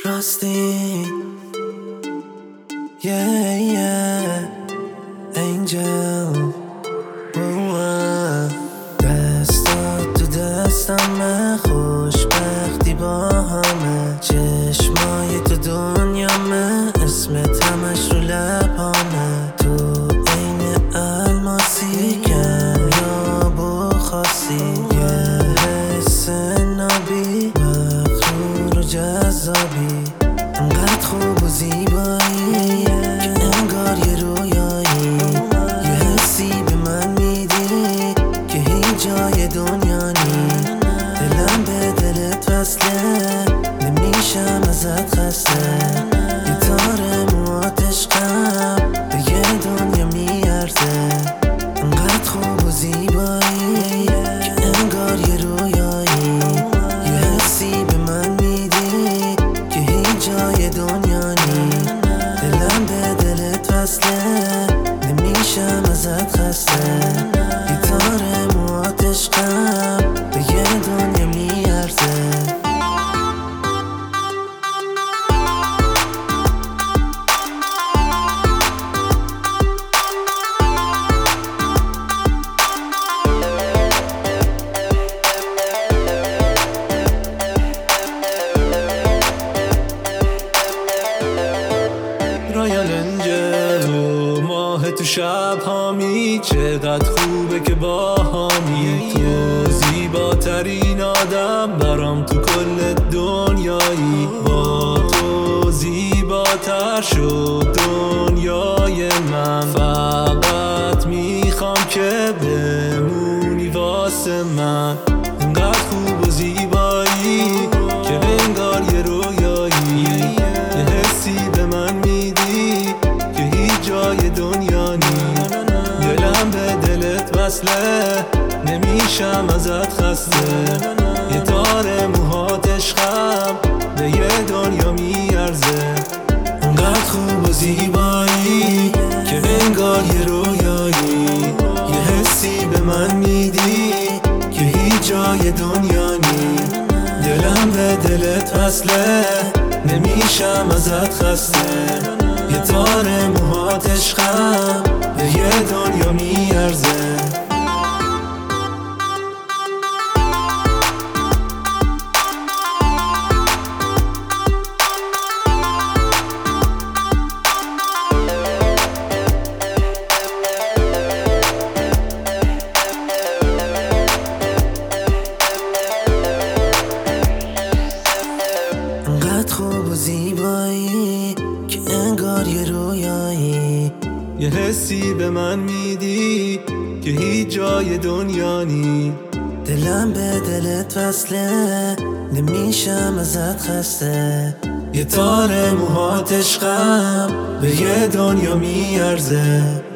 راستی انجل دستات تو دستم، خوشبختی با همه، چشمای تو دنیامه، اسمت همش رو لبامه، تو عین الماسی، کمیاب و خاصی، یه حس نابی، مغرور و جذابی، انقدر خوب و زیبایی که انگار یه رویایی، یه حسی به من میدی که هیچ جای دنیا نی، دلم به دلت وصله، نمیشم ازت خسته، یه تار موات عشقم به یه دنیا میارزه، انقدر خوب و زیبایی که انگار یه رویایی، یه حسی به من میدی که هیچ جای دنیا نی، دلم به دلت وصله، نمیشم ازت خسته، یه تار موات عشقم به یه دنیا میارزه. رایان انجل و ماه تو شب هامی، چقدر خوبه که با هامی، تو زیباترین آدم برام تو کل دنیایی، با تو زیباتر شد دنیای من، فقط میخوام که بمونی واسه من، انقدر خوب و زیبایی که انگار یه رویایی، یه حسی به من میدی که هیچ جای دنیا نی، دلم به دلت وصله، نمیشم ازت خسته، یه تار موهات عشقم به یه دنیا میارزه، انقدر خوب و زیبایی که انگار یه رویایی، یه حسی به من میدی که هیچ جای دنیا نی، دلم به دلت وصله، نمیشم ازت خسته، یه تار موهات عشقم به یه دنیا میارزه. خوب و زیبایی که انگار یه رویایی، یه حسی به من میدی که هیچ جای دنیا نی، دلم به دلت وصله، نمیشم ازت خسته، یه تار موهات عشقم به یه دنیا میارزه.